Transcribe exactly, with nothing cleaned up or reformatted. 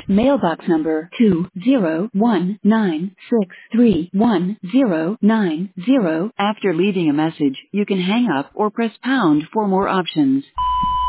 mailbox number two zero one nine six three one zero nine zero. After leaving a message, you can hang up or press pound for more options.